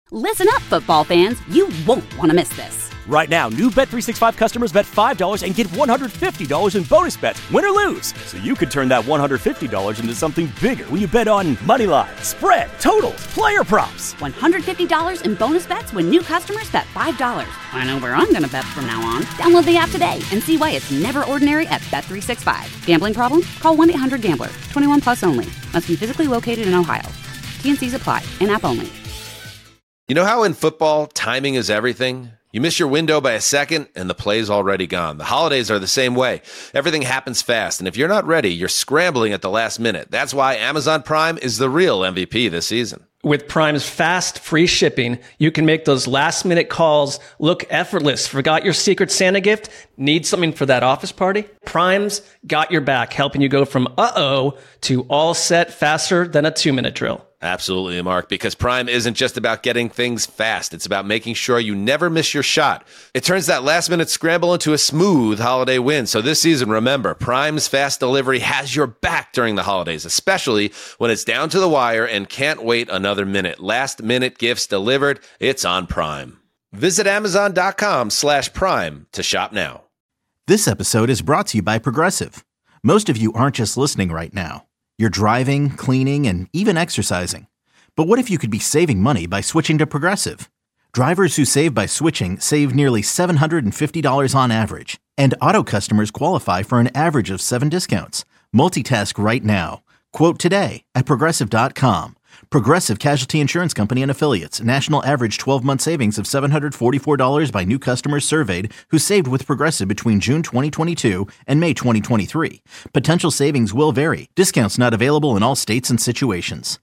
Listen up, football fans. You won't want to miss this. Right now, new Bet365 customers bet $5 and get $150 in bonus bets, win or lose. So you could turn that $150 into something bigger when you bet on money line, spread, totals, player props. $150 in bonus bets when new customers bet $5. I know where I'm going to bet from now on. Download the app today and see why it's never ordinary at Bet365. Gambling problem? Call 1-800-GAMBLER. 21 plus only. Must be physically located in Ohio. T&Cs apply. In-app only. You know how in football, timing is everything? You miss your window by a second, and the play's already gone. The holidays are the same way. Everything happens fast, and if you're not ready, you're scrambling at the last minute. That's why Amazon Prime is the real MVP this season. With Prime's fast, free shipping, you can make those last-minute calls look effortless. Forgot your Secret Santa gift? Need something for that office party? Prime's got your back, helping you go from uh-oh to all set faster than a 2-minute drill. Absolutely, Mark, because Prime isn't just about getting things fast. It's about making sure you never miss your shot. It turns that last-minute scramble into a smooth holiday win. So this season, remember, Prime's fast delivery has your back during the holidays, especially when it's down to the wire and can't wait another minute. Last-minute gifts delivered, it's on Prime. Visit Amazon.com/Prime to shop now. This episode is brought to you by Progressive. Most of you aren't just listening right now. You're driving, cleaning, and even exercising. But what if you could be saving money by switching to Progressive? Drivers who save by switching save nearly $750 on average. And auto customers qualify for an average of 7 discounts. Multitask right now. Quote today at Progressive.com. Progressive Casualty Insurance Company and Affiliates. National average 12-month savings of $744 by new customers surveyed who saved with Progressive between June 2022 and May 2023. Potential savings will vary. Discounts not available in all states and situations.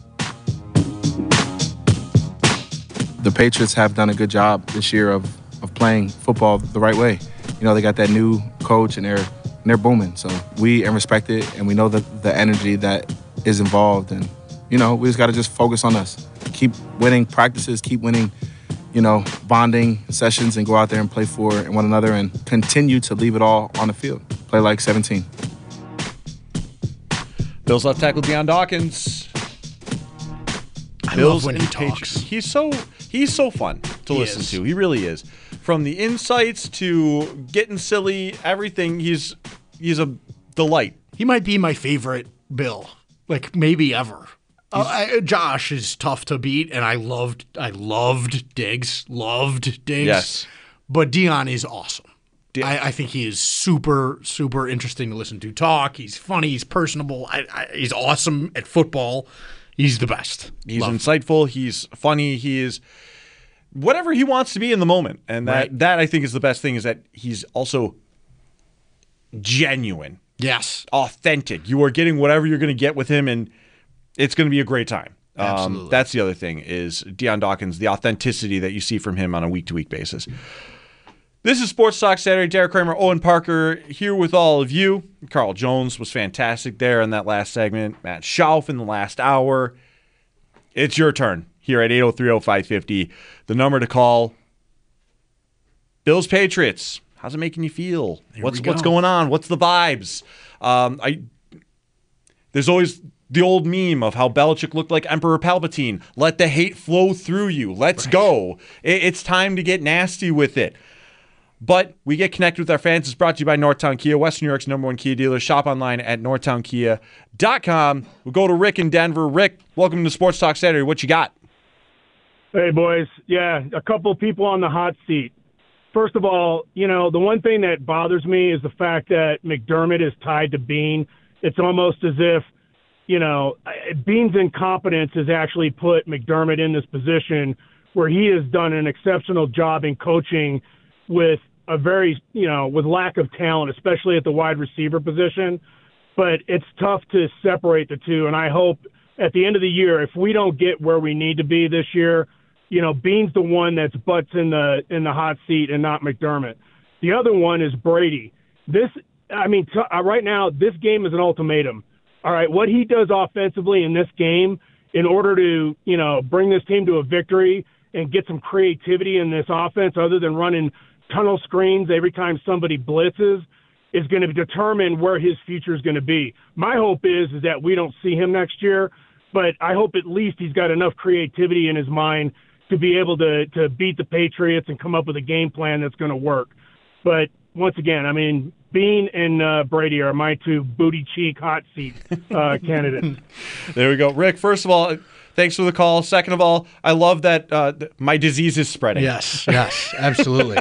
The Patriots have done a good job this year of playing football the right way. You know, they got that new coach and they're booming. So we respect it, and we know the energy that is involved, and you know, we just got to just focus on us. Keep winning practices, keep winning, you know, bonding sessions, and go out there and play for one another and continue to leave it all on the field. Play like 17. Bills left tackle Dion Dawkins. I love when he talks. He's so fun to listen to. He really is. From the insights to getting silly, everything, he's a delight. He might be my favorite Bill, like maybe ever. Josh is tough to beat, and I loved Diggs. Yes. But Dion is awesome. I think he is super, super interesting to listen to talk. He's funny. He's personable. He's awesome at football. He's the best. He's insightful. He's funny. He is whatever he wants to be in the moment. And that I think is the best thing, is that he's also genuine. Yes. Authentic. You are getting whatever you're going to get with him, and it's going to be a great time. Absolutely. That's the other thing, is Dion Dawkins, the authenticity that you see from him on a week-to-week basis. This is Sports Talk Saturday. Derek Kramer, Owen Parker here with all of you. Carl Jones was fantastic there in that last segment. Matt Schauf in the last hour. It's your turn here at 803-0550. The number to call. Bills Patriots. How's it making you feel? What's going on? What's the vibes? There's always the old meme of how Belichick looked like Emperor Palpatine. Let the hate flow through you. Let's go. It's time to get nasty with it. But we get connected with our fans. It's brought to you by Northtown Kia, Western New York's #1 Kia dealer. Shop online at northtownkia.com. We'll go to Rick in Denver. Rick, welcome to Sports Talk Saturday. What you got? Hey, boys. Yeah, a couple people on the hot seat. First of all, you know, the one thing that bothers me is the fact that McDermott is tied to Bean. It's almost as if, you know, Bean's incompetence has actually put McDermott in this position where he has done an exceptional job in coaching with a very, you know, with lack of talent, especially at the wide receiver position. But it's tough to separate the two. And I hope at the end of the year, if we don't get where we need to be this year, you know, Bean's the one that's butts in the hot seat and not McDermott. The other one is Brady. Right now, this game is an ultimatum. All right, what he does offensively in this game in order to, you know, bring this team to a victory and get some creativity in this offense other than running tunnel screens every time somebody blitzes is going to determine where his future is going to be. My hope is that we don't see him next year, but I hope at least he's got enough creativity in his mind to be able to beat the Patriots and come up with a game plan that's going to work. But once again, I mean, Bean and Brady are my two booty cheek hot seat candidates. There we go. Rick, first of all, thanks for the call. Second of all, I love that my disease is spreading. Yes, absolutely.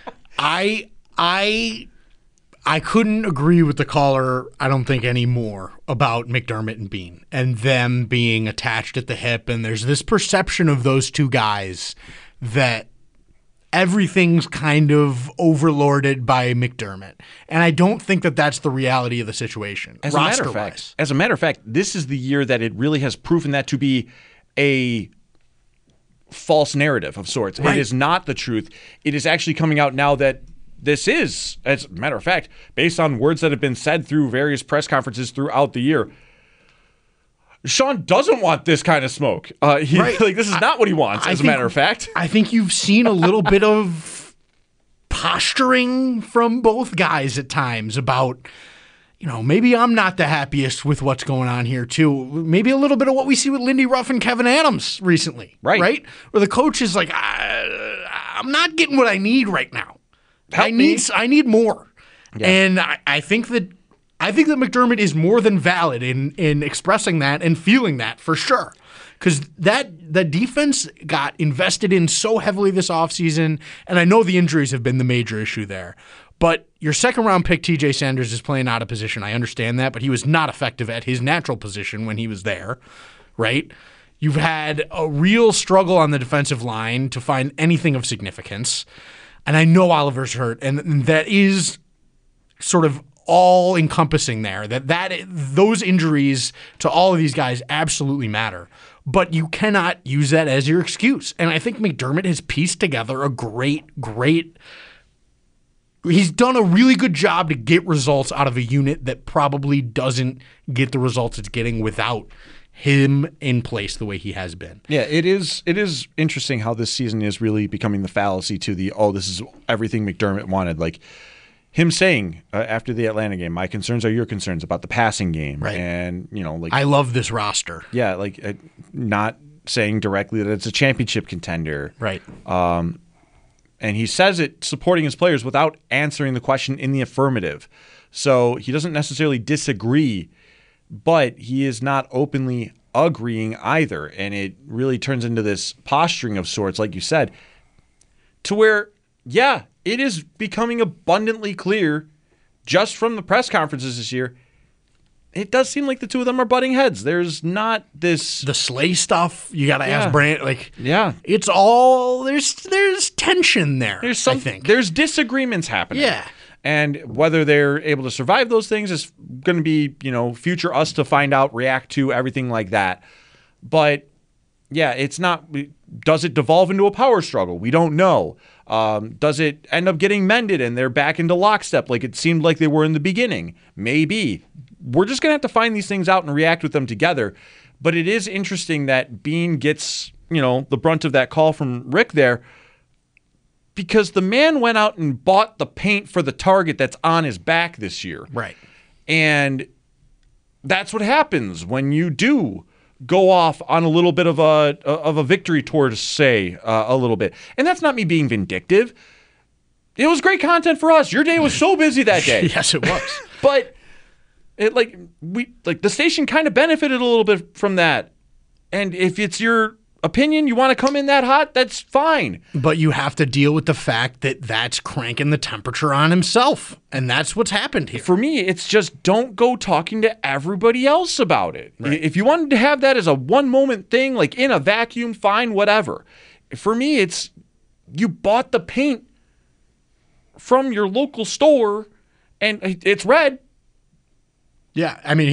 I couldn't agree with the caller, I don't think, anymore about McDermott and Bean and them being attached at the hip. And there's this perception of those two guys that everything's kind of overlorded by McDermott. And I don't think that that's the reality of the situation. As a matter of fact, this is the year that it really has proven that to be a false narrative of sorts. Right. It is not the truth. It is actually coming out now that this is, as a matter of fact, based on words that have been said through various press conferences throughout the year, Sean doesn't want this kind of smoke. This is not what he wants, as a matter of fact. I think you've seen a little bit of posturing from both guys at times about, maybe I'm not the happiest with what's going on here, too. Maybe a little bit of what we see with Lindy Ruff and Kevin Adams recently. Right? Where the coach is like, I'm not getting what I need right now. I need more. Yeah. And I think that McDermott is more than valid in expressing that and feeling that for sure. Because the defense got invested in so heavily this offseason, and I know the injuries have been the major issue there. But your second-round pick, TJ Sanders, is playing out of position. I understand that, but he was not effective at his natural position when he was there, right? You've had a real struggle on the defensive line to find anything of significance. And I know Oliver's hurt, and that is sort of all-encompassing there. Those injuries to all of these guys absolutely matter. But you cannot use that as your excuse. And I think McDermott has pieced together a great he's done a really good job to get results out of a unit that probably doesn't get the results it's getting without him in place the way he has been. Yeah, it is interesting how this season is really becoming the fallacy to this is everything McDermott wanted. Like him saying after the Atlanta game, my concerns are your concerns about the passing game. Right. And, I love this roster. Yeah, not saying directly that it's a championship contender. Right. And he says it supporting his players without answering the question in the affirmative. So he doesn't necessarily disagree, but he is not openly agreeing either. And it really turns into this posturing of sorts, like you said, to where, yeah, it is becoming abundantly clear just from the press conferences this year, it does seem like the two of them are butting heads. There's not this... The Slay stuff, you got to ask Brant. Yeah. It's all... There's tension there, I think. There's disagreements happening. Yeah. And whether they're able to survive those things is going to be, future us to find out, react to, everything like that. But, yeah, it's not... Does it devolve into a power struggle? We don't know. Does it end up getting mended and they're back into lockstep like it seemed like they were in the beginning? Maybe. We're just going to have to find these things out and react with them together. But it is interesting that Bean gets, the brunt of that call from Rick there, because the man went out and bought the paint for the target that's on his back this year. Right. And that's what happens when you do go off on a little bit of a victory towards, say, a little bit. And that's not me being vindictive. It was great content for us. Your day was so busy that day. Yes, it was. But the station kind of benefited a little bit from that. And if it's your opinion, you want to come in that hot, that's fine. But you have to deal with the fact that that's cranking the temperature on himself. And that's what's happened here. For me, it's just don't go talking to everybody else about it. Right. If you wanted to have that as a one-moment thing, like in a vacuum, fine, whatever. For me, it's you bought the paint from your local store, and it's red. Yeah, I mean,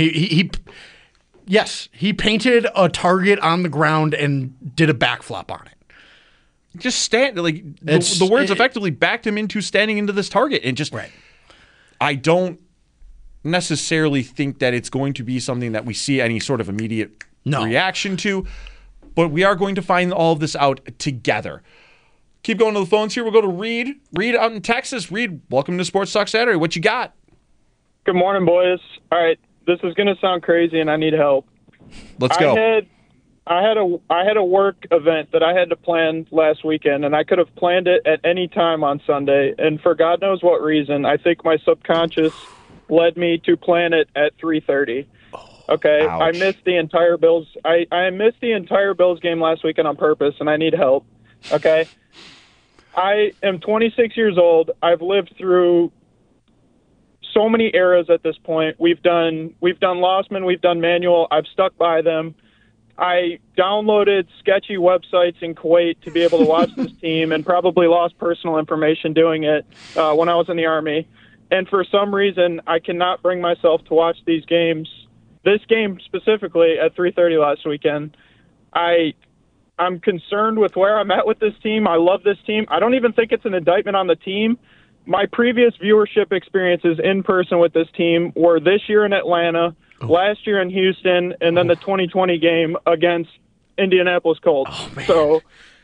he painted a target on the ground and did a backflip on it. Just stand the words effectively backed him into standing into this target, and just right. I don't necessarily think that it's going to be something that we see any sort of immediate reaction to, but we are going to find all of this out together. Keep going to the phones here. We'll go to Reed. Reed out in Texas. Reed, welcome to Sports Talk Saturday. What you got? Good morning, boys. All right, this is going to sound crazy, and I need help. Let's go. I had a work event that I had to plan last weekend, and I could have planned it at any time on Sunday. And for God knows what reason, I think my subconscious led me to plan it at 3:30. Okay, ouch. I missed the entire Bills. I missed the entire Bills game last weekend on purpose, and I need help. Okay, I am 26 years old. I've lived through so many eras at this point. We've done Lossman, we've done Manual. I've stuck by them. I downloaded sketchy websites in Kuwait to be able to watch this team, and probably lost personal information doing it when I was in the Army. And for some reason, I cannot bring myself to watch these games. This game specifically at 3:30 last weekend. I'm concerned with where I'm at with this team. I love this team. I don't even think it's an indictment on the team. My previous viewership experiences in person with this team were this year in Atlanta, last year in Houston, and then the 2020 game against Indianapolis Colts. So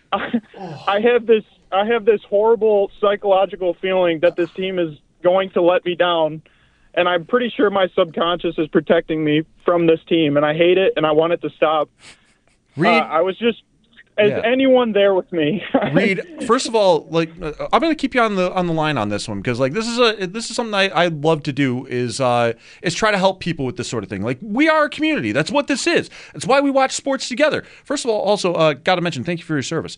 I have this horrible psychological feeling that this team is going to let me down, and I'm pretty sure my subconscious is protecting me from this team, and I hate it, and I want it to stop. I was just... anyone there with me? Reed, first of all, I'm going to keep you on the line on this one, because this is something I love to do is try to help people with this sort of thing. Like, we are a community. That's what this is. That's why we watch sports together. First of all, also got to mention, thank you for your service.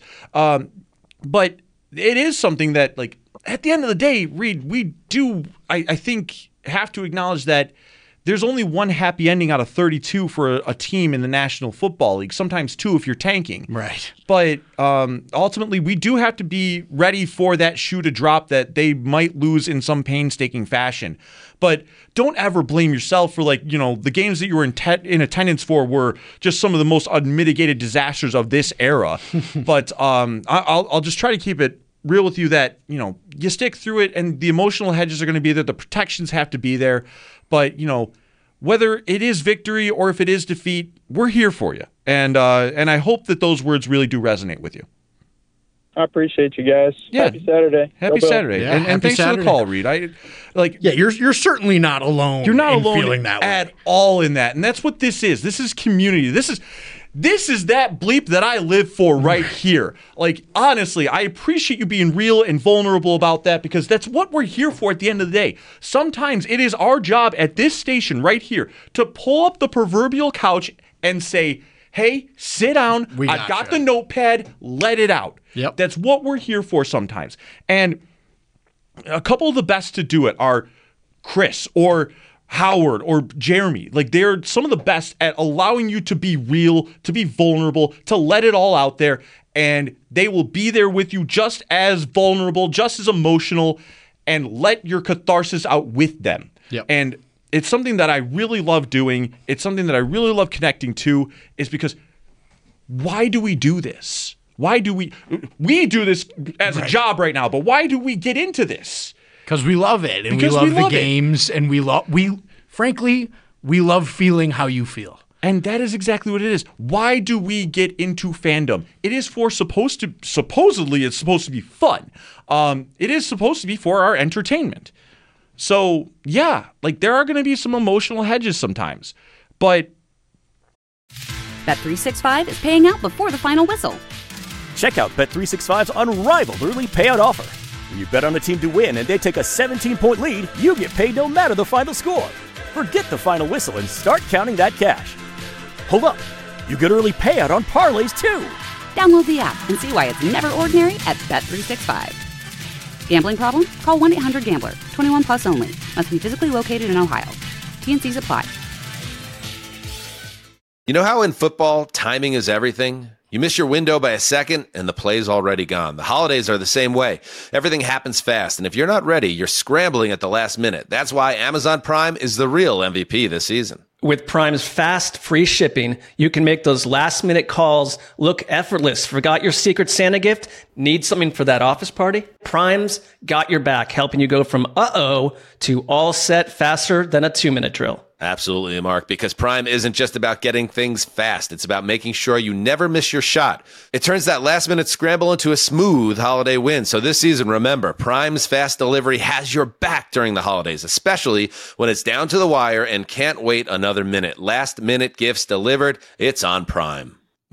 But it is something that, like, at the end of the day, Reed, we do I think have to acknowledge that there's only one happy ending out of 32 for a team in the National Football League, sometimes two if you're tanking. Right. But ultimately, we do have to be ready for that shoe to drop that they might lose in some painstaking fashion. But don't ever blame yourself for, the games that you were in attendance for were just some of the most unmitigated disasters of this era. But I'll just try to keep it real with you that, you stick through it, and the emotional hedges are going to be there. The protections have to be there. But, whether it is victory or if it is defeat, we're here for you. And I hope that those words really do resonate with you. I appreciate you guys. Yeah. Happy Saturday. Happy Saturday. Yeah, and thanks Saturday. for the call, Reed. You're certainly not alone. You're not alone feeling that at way. all in that. And that's what this is. This is community. This is that bleep that I live for right here. Honestly, I appreciate you being real and vulnerable about that, because that's what we're here for at the end of the day. Sometimes it is our job at this station right here to pull up the proverbial couch and say, hey, sit down. I've got the notepad. Let it out. Yep. That's what we're here for sometimes. And a couple of the best to do it are Chris or Howard or Jeremy. They're some of the best at allowing you to be real, to be vulnerable, to let it all out there, and they will be there with you just as vulnerable, just as emotional, and let your catharsis out with them. Yep. And it's something that I really love doing. It's something that I really love connecting to, is because why do we do this? Why do we do this as a job right now, but why do we get into this? Because we love it, and Because we love we the love it. games, and we love feeling how you feel. And that is exactly what it is. Why do we get into fandom? It is supposedly it's supposed to be fun. It is supposed to be for our entertainment. So yeah, there are going to be some emotional hedges sometimes, but Bet365 is paying out before the final whistle. Check out Bet365's unrivaled early payout offer. When you bet on a team to win and they take a 17-point lead, you get paid no matter the final score. Forget the final whistle and start counting that cash. Hold up. You get early payout on parlays, too. Download the app and see why it's never ordinary at Bet365. Gambling problem? Call 1-800-GAMBLER. 21 plus only. Must be physically located in Ohio. T&Cs apply. You know how in football, timing is everything? You miss your window by a second, and the play's already gone. The holidays are the same way. Everything happens fast, and if you're not ready, you're scrambling at the last minute. That's why Amazon Prime is the real MVP this season. With Prime's fast, free shipping, you can make those last-minute calls look effortless. Forgot your Secret Santa gift? Need something for that office party? Prime's got your back, helping you go from uh-oh to all set faster than a 2-minute drill. Absolutely, Mark, because Prime isn't just about getting things fast. It's about making sure you never miss your shot. It turns that last-minute scramble into a smooth holiday win. So this season, remember, Prime's fast delivery has your back during the holidays, especially when it's down to the wire and can't wait another minute. Last-minute gifts delivered, it's on Prime.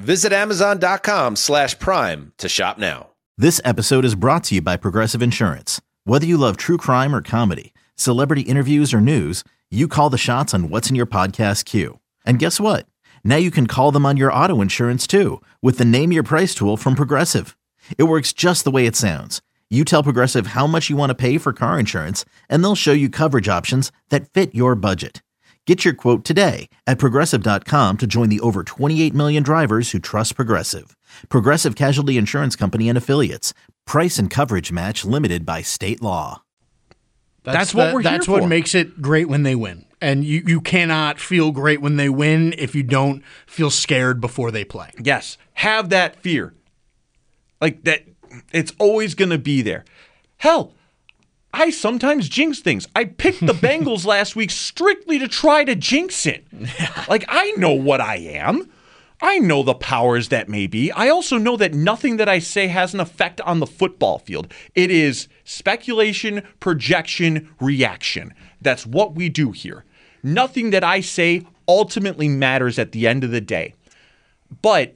Visit Amazon.com/Prime to shop now. This episode is brought to you by Progressive Insurance. Whether you love true crime or comedy, celebrity interviews or news, you call the shots on what's in your podcast queue. And guess what? Now you can call them on your auto insurance too with the Name Your Price tool from Progressive. It works just the way it sounds. You tell Progressive how much you want to pay for car insurance, and they'll show you coverage options that fit your budget. Get your quote today at Progressive.com to join the over 28 million drivers who trust Progressive. Progressive Casualty Insurance Company and Affiliates. Price and coverage match limited by state law. That's what we're here That's for. what makes it great when they win. And you cannot feel great when they win if you don't feel scared before they play. Yes. Have that fear. Like that, it's always going to be there. Hell, I sometimes jinx things. I picked the Bengals last week strictly to try to jinx it. Like, I know what I am. I know the powers that may be. I also know that nothing that I say has an effect on the football field. It is speculation, projection, reaction. That's what we do here. Nothing that I say ultimately matters at the end of the day. But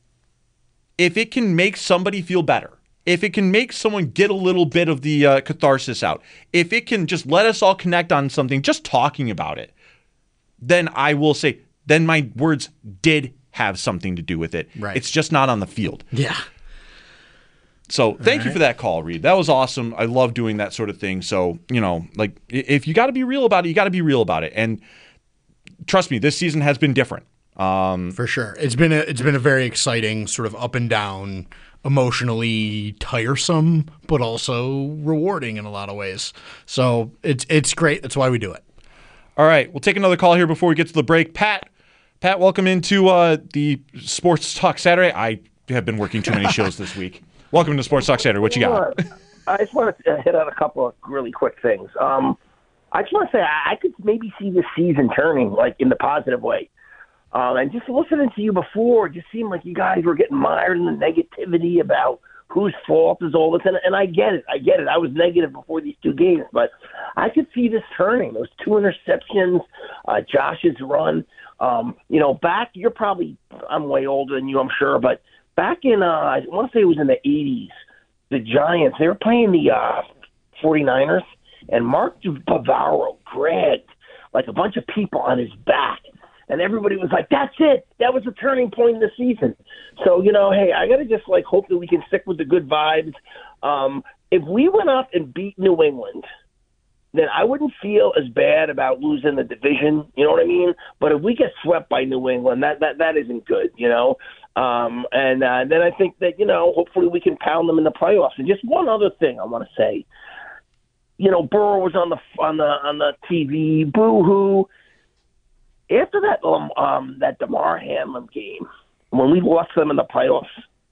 if it can make somebody feel better, if it can make someone get a little bit of the catharsis out, if it can just let us all connect on something, just talking about it, then I will say, then my words did have something to do with it. Right. It's just not on the field. Yeah. So thank you for that call, Reed. That was awesome. I love doing that sort of thing. So, like if you got to be real about it, you got to be real about it. And trust me, this season has been different. For sure. It's been a very exciting sort of up and down, emotionally tiresome, but also rewarding in a lot of ways. So it's great. That's why we do it. All right. We'll take another call here before we get to the break. Pat, welcome into the Sports Talk Saturday. I have been working too many shows this week. Welcome to Sports Talk Saturday. What you got? I just want to hit on a couple of really quick things. I just want to say I could maybe see this season turning, like, in the positive way. And just listening to you before, it just seemed like you guys were getting mired in the negativity about whose fault is all this. And I get it. I was negative before these two games, but I could see this turning. Those two interceptions, Josh's run. Back, I'm way older than you, I'm sure, but back in, I want to say it was in the 80s, the Giants, they were playing the 49ers, and Mark Bavaro dragged like a bunch of people on his back. And everybody was like, that's it. That was the turning point in the season. So, hey, I got to just hope that we can stick with the good vibes. If we went up and beat New England, then I wouldn't feel as bad about losing the division. You know what I mean? But if we get swept by New England, that isn't good, And then I think that, hopefully we can pound them in the playoffs. And just one other thing I want to say. Burrow was on the TV, boo-hoo. After that DeMar Hamlin game, when we lost them in the playoffs,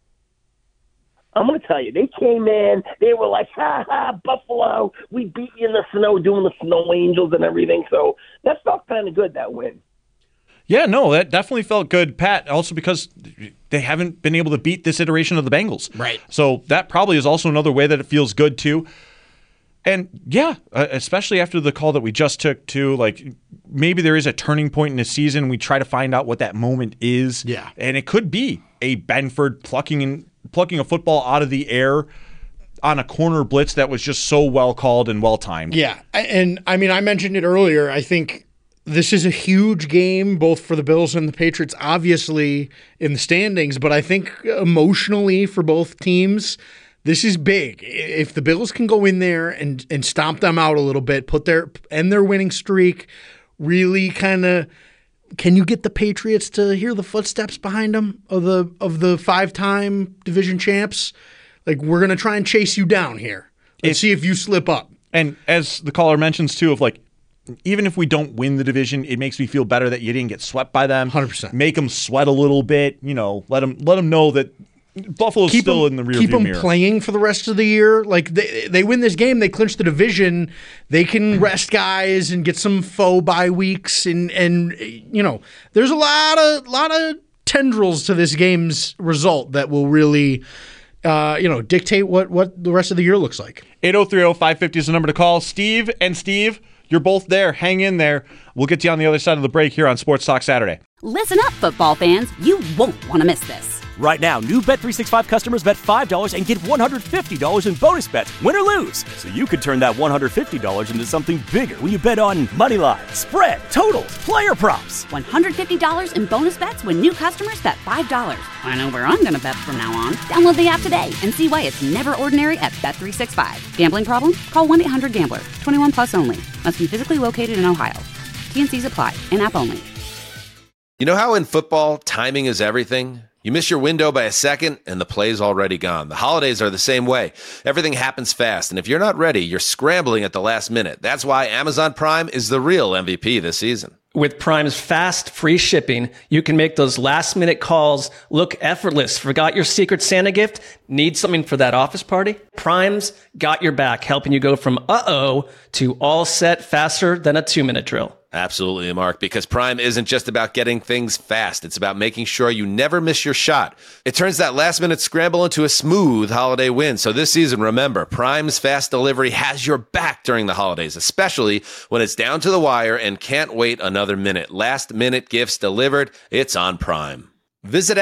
I'm going to tell you, they came in, they were like, ha, Buffalo, we beat you in the snow, doing the snow angels and everything. So that felt kind of good, that win. Yeah, no, that definitely felt good, Pat, also because they haven't been able to beat this iteration of the Bengals. Right. So that probably is also another way that it feels good, too. And, yeah, especially after the call that we just took, too, like maybe there is a turning point in the season. We try to find out what that moment is. Yeah. And it could be a Benford plucking a football out of the air on a corner blitz that was just so well called and well timed. Yeah. And, I mean, I mentioned it earlier. I think this is a huge game, both for the Bills and the Patriots, obviously, in the standings. But I think emotionally for both teams, this is big. If the Bills can go in there and stomp them out a little bit, end their winning streak, really kind of, can you get the Patriots to hear the footsteps behind them of the 5-time division champs? Like, we're going to try and chase you down here and see if you slip up. And as the caller mentions too, of like, even if we don't win the division, it makes me feel better that you didn't get swept by them. 100%. Make them sweat a little bit. Let them know that Buffalo's still in the rearview mirror. Keep them playing for the rest of the year. Like, they win this game, they clinch the division. They can rest guys and get some faux bye weeks, and there's a lot of tendrils to this game's result that will really dictate what the rest of the year looks like. 803-0550 is the number to call. Steve, you're both there. Hang in there. We'll get to you on the other side of the break here on Sports Talk Saturday. Listen up, football fans. You won't want to miss this. Right now, new Bet365 customers bet $5 and get $150 in bonus bets, win or lose. So you could turn that $150 into something bigger when you bet on moneyline, spread, totals, player props. $150 in bonus bets when new customers bet $5. I know where I'm going to bet from now on. Download the app today and see why it's never ordinary at Bet365. Gambling problem? Call 1-800-GAMBLER. 21 plus only. Must be physically located in Ohio. T&Cs apply. In-app only. You know how in football, timing is everything? You miss your window by a second, and the play's already gone. The holidays are the same way. Everything happens fast, and if you're not ready, you're scrambling at the last minute. That's why Amazon Prime is the real MVP this season. With Prime's fast, free shipping, you can make those last-minute calls look effortless. Forgot your Secret Santa gift? Need something for that office party? Prime's got your back, helping you go from uh-oh to all set faster than a 2-minute drill. Absolutely, Mark, because Prime isn't just about getting things fast. It's about making sure you never miss your shot. It turns that last-minute scramble into a smooth holiday win. So this season, remember, Prime's fast delivery has your back during the holidays, especially when it's down to the wire and can't wait another minute. Last-minute gifts delivered, it's on Prime. Visit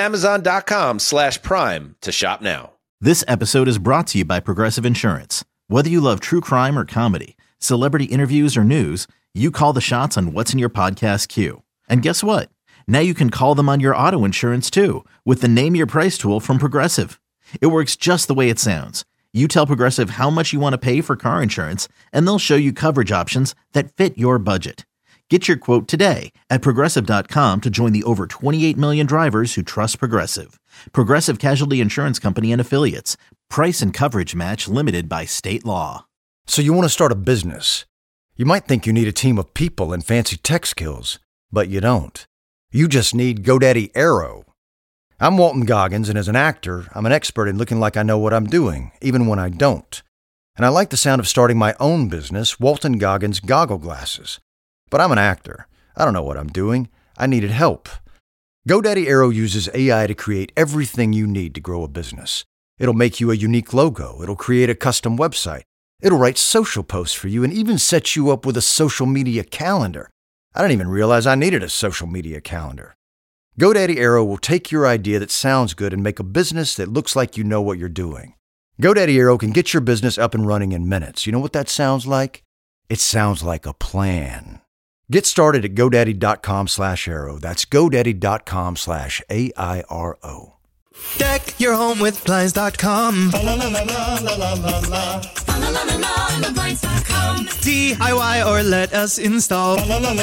Amazon.com/Prime to shop now. This episode is brought to you by Progressive Insurance. Whether you love true crime or comedy, celebrity interviews or news, you call the shots on what's in your podcast queue. And guess what? Now you can call them on your auto insurance too with the Name Your Price tool from Progressive. It works just the way it sounds. You tell Progressive how much you want to pay for car insurance, and they'll show you coverage options that fit your budget. Get your quote today at Progressive.com to join the over 28 million drivers who trust Progressive. Progressive Casualty Insurance Company and Affiliates. Price and coverage match limited by state law. So you want to start a business. You might think you need a team of people and fancy tech skills, but you don't. You just need GoDaddy Aero. I'm Walton Goggins, and as an actor, I'm an expert in looking like I know what I'm doing, even when I don't. And I like the sound of starting my own business, Walton Goggins Goggle Glasses. But I'm an actor. I don't know what I'm doing. I needed help. GoDaddy Aero uses AI to create everything you need to grow a business. It'll make you a unique logo. It'll create a custom website. It'll write social posts for you and even set you up with a social media calendar. I didn't even realize I needed a social media calendar. GoDaddy Aero will take your idea that sounds good and make a business that looks like you know what you're doing. GoDaddy Aero can get your business up and running in minutes. You know what that sounds like? It sounds like a plan. Get started at GoDaddy.com/Aero. That's GoDaddy.com/AIRO. Deck your home with Blinds.com. DIY or let us install.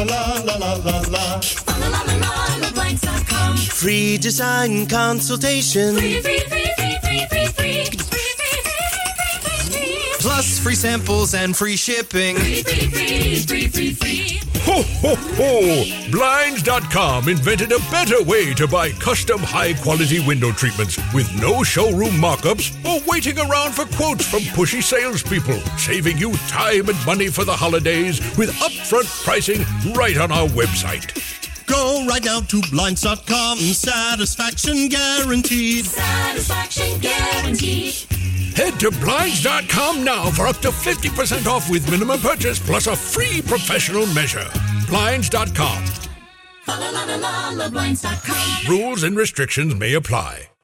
Free design consultation. Plus free samples and free shipping. Ho, ho, ho! Blinds.com invented a better way to buy custom high-quality window treatments with no showroom mock-ups or waiting around for quotes from pushy salespeople, saving you time and money for the holidays with upfront pricing right on our website. Go right now to Blinds.com. Satisfaction guaranteed. Satisfaction guaranteed. Head to Blinds.com now for up to 50% off with minimum purchase plus a free professional measure. Blinds.com. Rules and restrictions may apply.